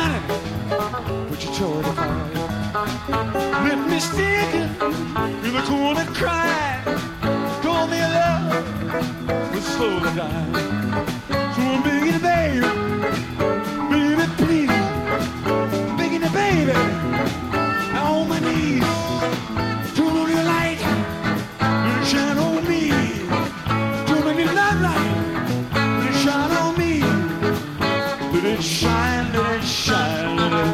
honey, put your toy to fire. Let me stick it in the corner crying. Told me love was slowly dying. So I'm begging you, baby, baby, please, begging you, baby, on my knees. Turn on your light and shine on me. Turn on your love light and shine on me. Let it shine, let it shine, let it.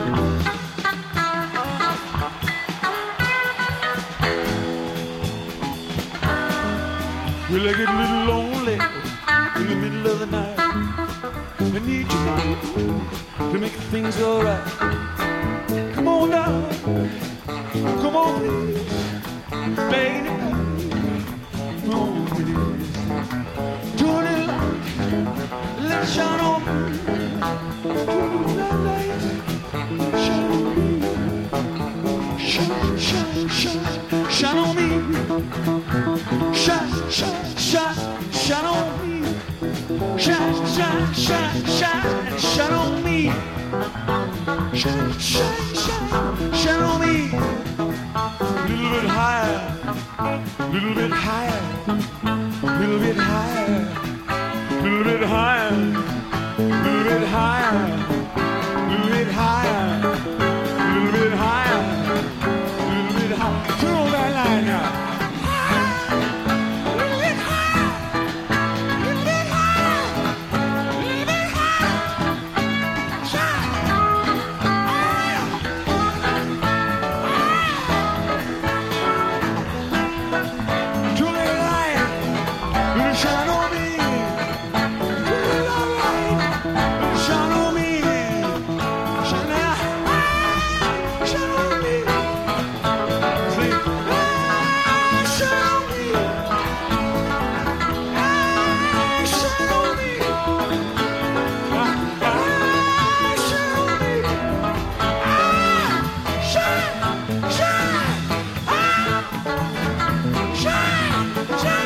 Well, I get a little lonely in the middle of the night. I need you to make things alright. Come on down, come on please, baby, come on please. Turn it light, let it shine on me. Turn that light, shine on me. Shine, shine, shine, shine on me. Shine, shine, shine, shine on me. Shine, shine, shine, shine, shine on me. Shine, shine, shine, shine on me. A little bit higher, little bit higher, little bit higher, little bit higher, little bit higher, little bit higher, little bit higher, little bit higher. Turn on that line now. Shine on me, shine on me, shine on me. Say, shine on me, shine on me, shine on me, shine, shine, shine, shine.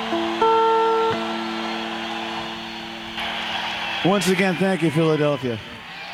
Once again, thank you, Philadelphia.